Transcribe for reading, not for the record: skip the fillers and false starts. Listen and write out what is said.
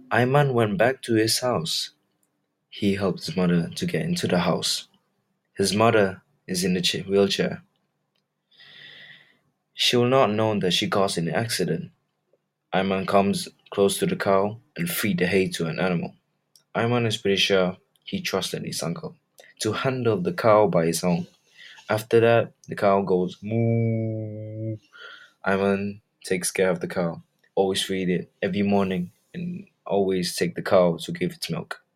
Ayman went back to his house. He helped his mother to get into the house. His mother is in a wheelchair. She will not know that she caused an accident. Ayman comes close to the cow and feed the hay to an animal. Ayman is pretty sure he trusted his uncle to handle the cow by his own. After that, the cow goes moo. Ayman takes care of the cow, always feed it every morning, and always take the cow to give its milk.